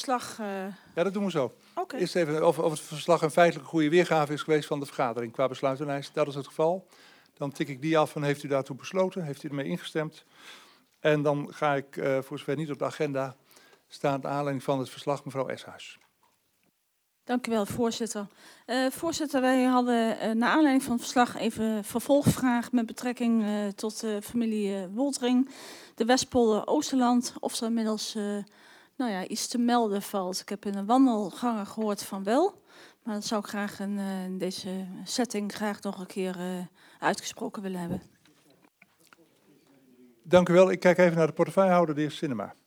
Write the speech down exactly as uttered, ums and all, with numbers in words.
verslag... Uh... Ja, dat doen we zo. Okay. Eerst even of, of het verslag een feitelijk goede weergave is geweest van de vergadering qua besluitenlijst. Dat is het geval. Dan tik ik die af en heeft u daartoe besloten, heeft u ermee ingestemd. En dan ga ik, uh, voor zover niet op de agenda, staan naar aanleiding van het verslag mevrouw Eshuis. Dank u wel, voorzitter. Uh, voorzitter, wij hadden uh, naar aanleiding van het verslag even vervolgvraag met betrekking uh, tot de familie uh, Woltering, de Westpolder Oosterland, of er inmiddels uh, nou ja, iets te melden valt. Ik heb in een wandelgangen gehoord van wel, maar dat zou ik graag in, uh, in deze setting graag nog een keer uh, uitgesproken willen hebben. Dank u wel. Ik kijk even naar de portefeuillehouder, de heer Sinnema.